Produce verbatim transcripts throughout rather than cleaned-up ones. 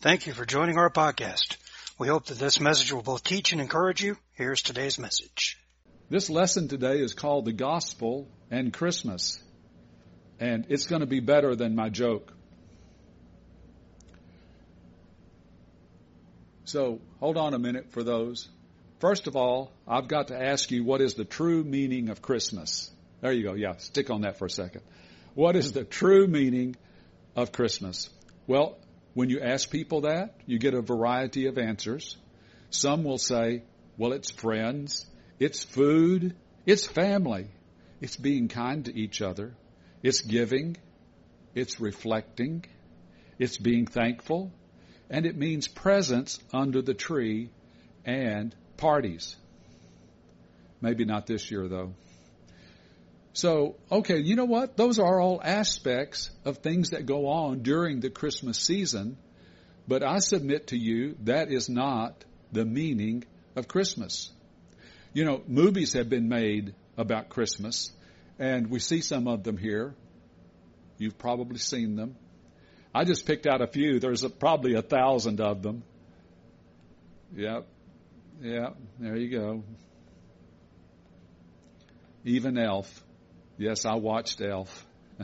Thank you for joining our podcast. We hope that this message will both teach and encourage you. Here's today's message. This lesson today is called The Gospel and Christmas, and it's going to be better than my joke. So hold on a minute for those. First of all, I've got to ask you, what is the true meaning of Christmas? There you go. Yeah, stick on that for a second. What is the true meaning of Christmas? Well, when you ask people that, you get a variety of answers. Some will say, well, it's friends, it's food, it's family, it's being kind to each other, it's giving, it's reflecting, it's being thankful, and it means presence under the tree and parties. Maybe not this year, though. So, okay, you know what? Those are all aspects of things that go on during the Christmas season, but I submit to you that is not the meaning of Christmas. You know, movies have been made about Christmas, and we see some of them here. You've probably seen them. I just picked out a few. There's a, probably a thousand of them. Yep. Yep. There you go. Even Elf. Yes, I watched Elf.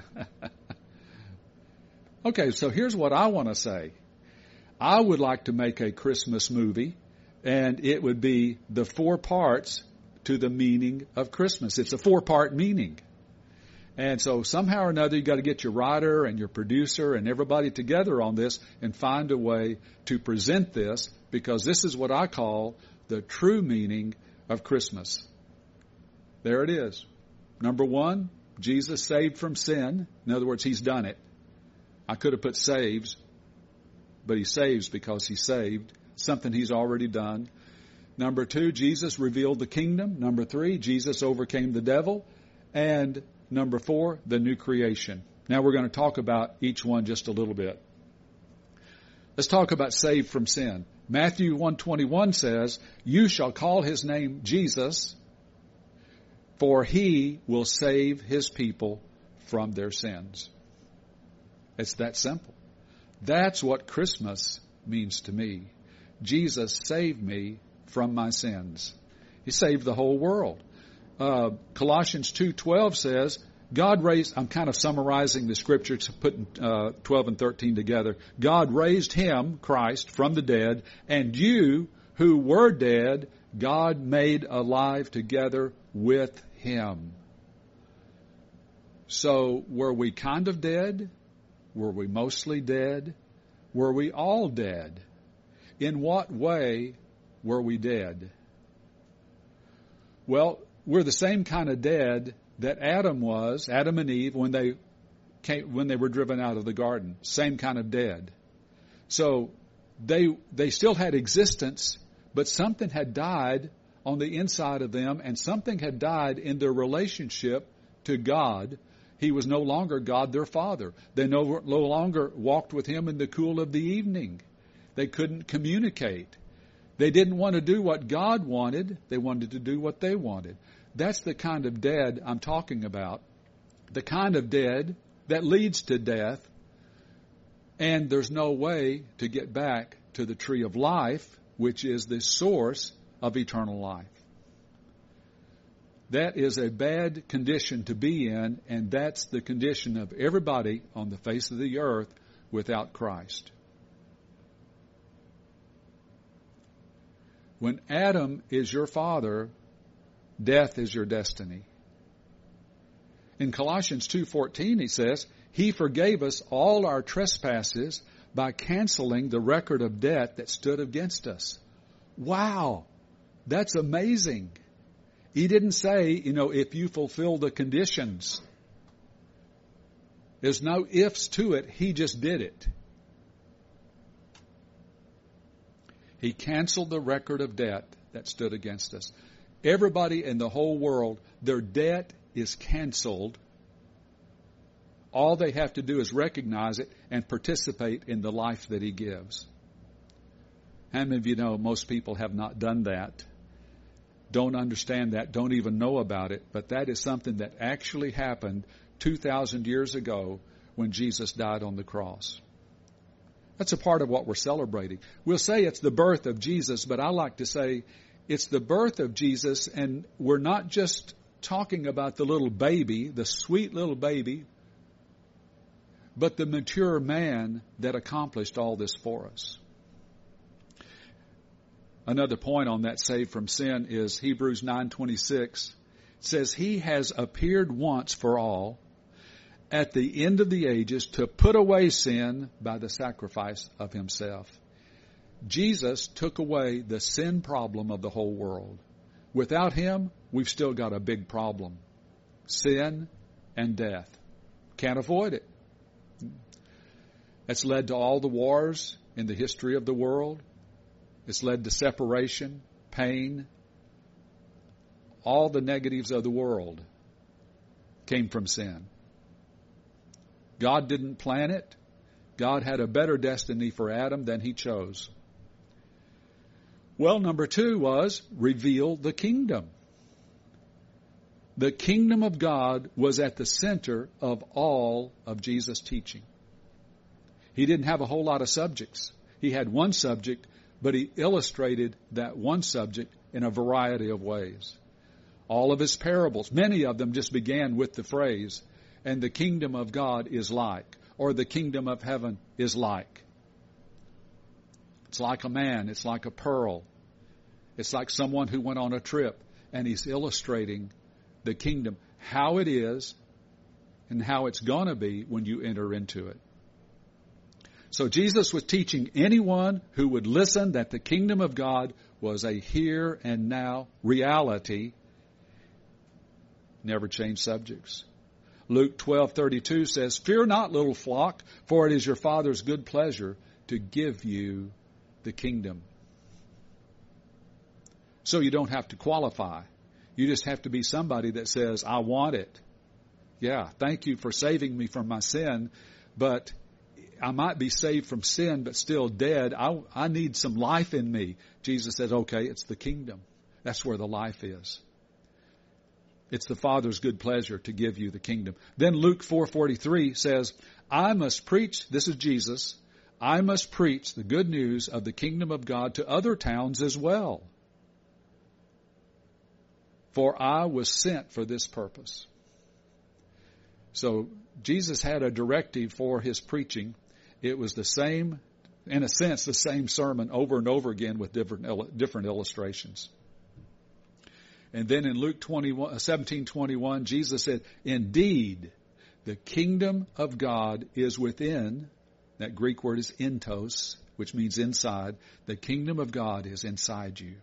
Okay, so here's what I want to say. I would like to make a Christmas movie, and it would be the four parts to the meaning of Christmas. It's a four-part meaning. And so somehow or another, you've got to get your writer and your producer and everybody together on this and find a way to present this, because this is what I call the true meaning of Christmas. There it is. Number one, Jesus saved from sin. In other words, He's done it. I could have put saves, but He saves because He saved, something He's already done. Number two, Jesus revealed the kingdom. Number three, Jesus overcame the devil. And number four, the new creation. Now we're going to talk about each one just a little bit. Let's talk about saved from sin. Matthew one twenty-one says, "You shall call His name Jesus, for He will save His people from their sins." It's that simple. That's what Christmas means to me. Jesus saved me from my sins. He saved the whole world. Uh, Colossians two twelve says, God raised, I'm kind of summarizing the scriptures, putting uh, twelve and thirteen together. God raised Him, Christ, from the dead, and you who were dead, God made alive together with Him. So were we kind of dead? Were we mostly dead? Were we all dead? In what way were we dead? Well, we're the same kind of dead that Adam was, Adam and Eve, when they came, when they were driven out of the garden. Same kind of dead. So they they still had existence, but something had died on the inside of them, and something had died in their relationship to God. He was no longer God their Father. They no, no longer walked with Him in the cool of the evening. They couldn't communicate. They didn't want to do what God wanted. They wanted to do what they wanted. That's the kind of dead I'm talking about. The kind of dead that leads to death, and there's no way to get back to the tree of life, which is the source of eternal life. That is a bad condition to be in, and that's the condition of everybody on the face of the earth without Christ. When Adam is your father, death is your destiny. In Colossians two fourteen, he says, He forgave us all our trespasses by canceling the record of debt that stood against us. Wow, that's amazing. He didn't say, you know, if you fulfill the conditions. There's no ifs to it. He just did it. He canceled the record of debt that stood against us. Everybody in the whole world, their debt is canceled. All they have to do is recognize it and participate in the life that He gives. How many of you know most people have not done that? Don't understand that, don't even know about it, but that is something that actually happened two thousand years ago when Jesus died on the cross. That's a part of what we're celebrating. We'll say it's the birth of Jesus, but I like to say it's the birth of Jesus, and we're not just talking about the little baby, the sweet little baby, but the mature man that accomplished all this for us. Another point on that saved from sin is Hebrews nine twenty-six. It says, He has appeared once for all at the end of the ages to put away sin by the sacrifice of Himself. Jesus took away the sin problem of the whole world. Without Him, we've still got a big problem. Sin and death. Can't avoid it. It's led to all the wars in the history of the world. It's led to separation, pain. All the negatives of the world came from sin. God didn't plan it. God had a better destiny for Adam than He chose. Well, number two was reveal the kingdom. The kingdom of God was at the center of all of Jesus' teaching. He didn't have a whole lot of subjects. He had one subject, but He illustrated that one subject in a variety of ways. All of His parables, many of them just began with the phrase, and the kingdom of God is like, or the kingdom of heaven is like. It's like a man. It's like a pearl. It's like someone who went on a trip, and He's illustrating the kingdom, how it is and how it's going to be when you enter into it. So Jesus was teaching anyone who would listen that the kingdom of God was a here and now reality. Never change subjects. Luke twelve thirty-two says, Fear not, little flock, for it is your Father's good pleasure to give you the kingdom. So you don't have to qualify. You just have to be somebody that says, I want it. Yeah, thank you for saving me from my sin, but I might be saved from sin, but still dead. I, I need some life in me. Jesus says, okay, it's the kingdom. That's where the life is. It's the Father's good pleasure to give you the kingdom. Then Luke four forty-three says, I must preach, this is Jesus, I must preach the good news of the kingdom of God to other towns as well. For I was sent for this purpose. So Jesus had a directive for His preaching. It was the same, in a sense, the same sermon over and over again with different different illustrations. And then in Luke seventeen twenty-one, Jesus said, Indeed, the kingdom of God is within. That Greek word is entos, which means inside. The kingdom of God is inside you.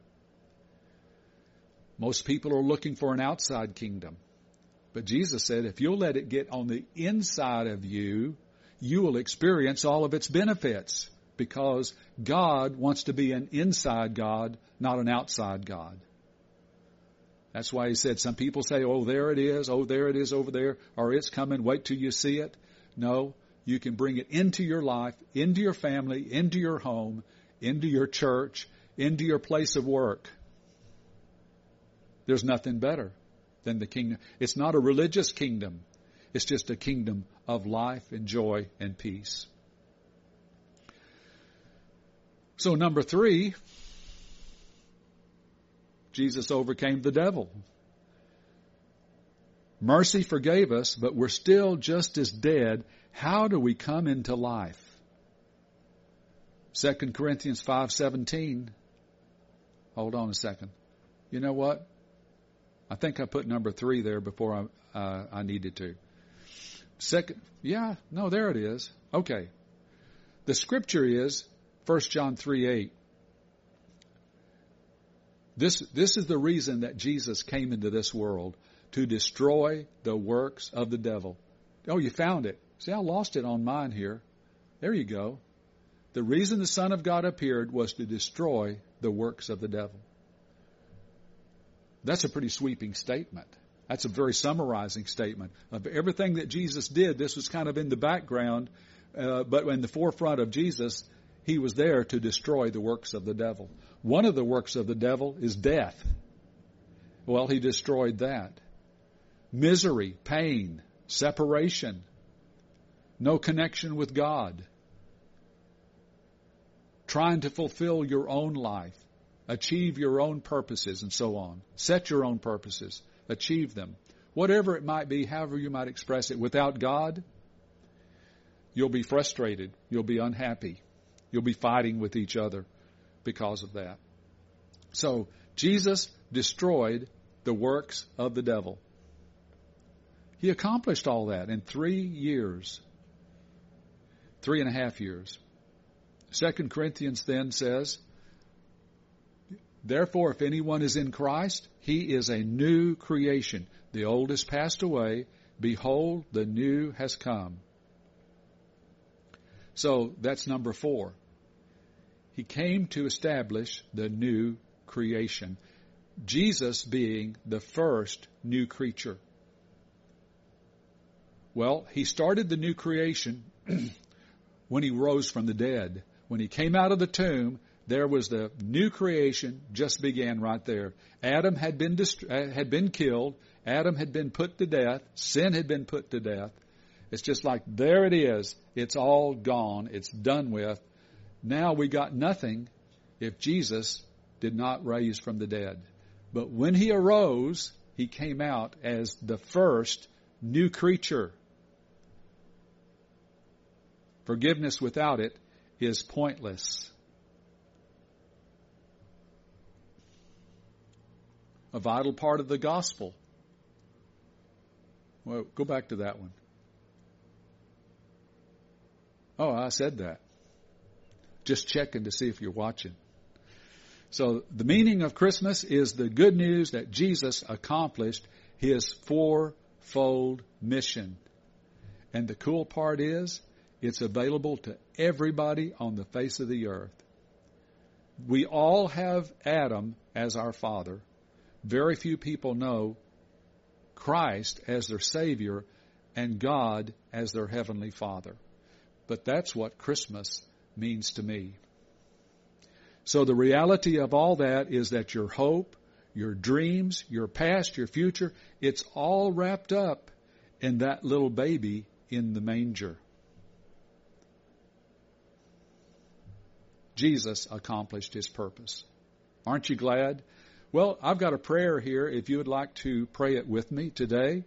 Most people are looking for an outside kingdom. But Jesus said, if you'll let it get on the inside of you, you will experience all of its benefits, because God wants to be an inside God, not an outside God. That's why He said, some people say, oh, there it is, oh, there it is over there, or it's coming, wait till you see it. No, you can bring it into your life, into your family, into your home, into your church, into your place of work. There's nothing better than the kingdom. It's not a religious kingdom. It's just a kingdom of life and joy and peace. So number three, Jesus overcame the devil. Mercy forgave us, but we're still just as dead. How do we come into life? Second Corinthians five seventeen. Hold on a second. You know what? I think I put number three there before I, uh, I needed to. Second, yeah, no, there it is. Okay. The scripture is First John three eight. This, this is the reason that Jesus came into this world, to destroy the works of the devil. Oh, you found it. See, I lost it on mine here. There you go. The reason the Son of God appeared was to destroy the works of the devil. That's a pretty sweeping statement. That's a very summarizing statement. Of everything that Jesus did, this was kind of in the background, uh, but in the forefront of Jesus, He was there to destroy the works of the devil. One of the works of the devil is death. Well, He destroyed that. Misery, pain, separation, no connection with God. trying to fulfill your own life, achieve your own purposes, and so on. Set your own purposes, achieve them. Whatever it might be, however you might express it, without God, you'll be frustrated. You'll be unhappy. You'll be fighting with each other because of that. So Jesus destroyed the works of the devil. He accomplished all that in three years, three and a half years. Second Corinthians then says, therefore, if anyone is in Christ, he is a new creation. The old has passed away. Behold, the new has come. So that's number four. He came to establish the new creation. Jesus being the first new creature. Well, he started the new creation when he rose from the dead. When he came out of the tomb, there was the new creation just began right there. Adam had been dist- had been killed. Adam had been put to death. Sin had been put to death. It's just like, there it is. It's all gone. It's done with. Now we got nothing if Jesus did not raise from the dead. But when he arose, he came out as the first new creature. Forgiveness without it is pointless. A vital part of the gospel. Well, go back to that one. Oh, I said that. Just checking to see if you're watching. So the meaning of Christmas is the good news that Jesus accomplished his fourfold mission. And the cool part is, it's available to everybody on the face of the earth. We all have Adam as our father. Very few people know Christ as their Savior and God as their Heavenly Father. But that's what Christmas means to me. So the reality of all that is that your hope, your dreams, your past, your future, it's all wrapped up in that little baby in the manger. Jesus accomplished his purpose. Aren't you glad? Well, I've got a prayer here if you would like to pray it with me today.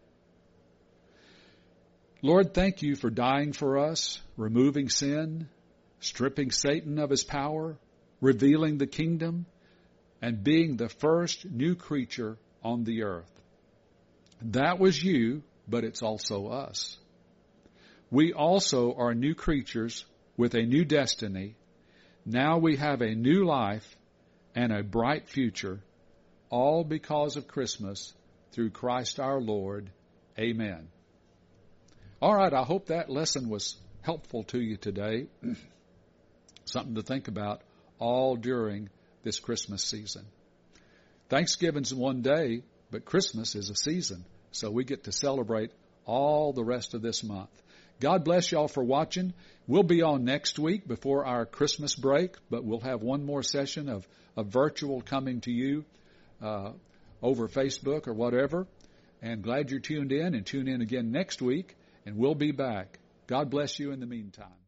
Lord, thank you for dying for us, removing sin, stripping Satan of his power, revealing the kingdom, and being the first new creature on the earth. That was you, but it's also us. We also are new creatures with a new destiny. Now we have a new life and a bright future, all because of Christmas, through Christ our Lord. Amen. All right, I hope that lesson was helpful to you today. Something to think about all during this Christmas season. Thanksgiving's one day, but Christmas is a season, so we get to celebrate all the rest of this month. God bless y'all for watching. We'll be on next week before our Christmas break, but we'll have one more session of, of virtual coming to you uh, over Facebook or whatever. And glad you're tuned in, and tune in again next week, and we'll be back. God bless you in the meantime.